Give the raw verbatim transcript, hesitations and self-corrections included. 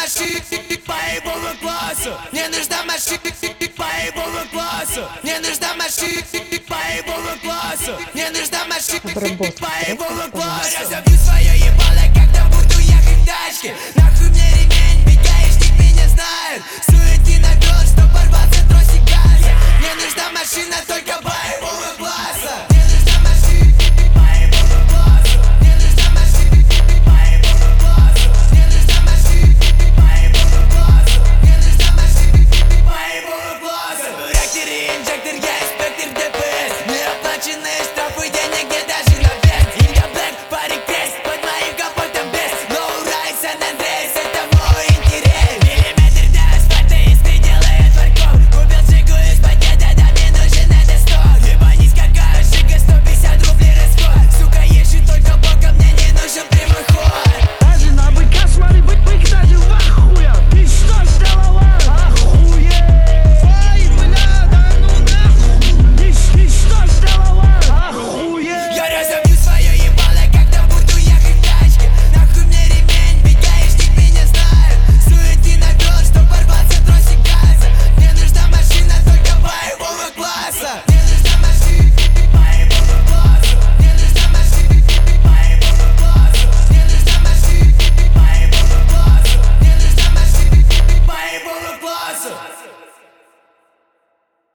машина по боевому классу. Мне нужна машина по боевому классу. Мне нужна машина по боевому классу. Мне нужна машина по боевому классу. Разобью свое ебало, когда буду ехать в тачке.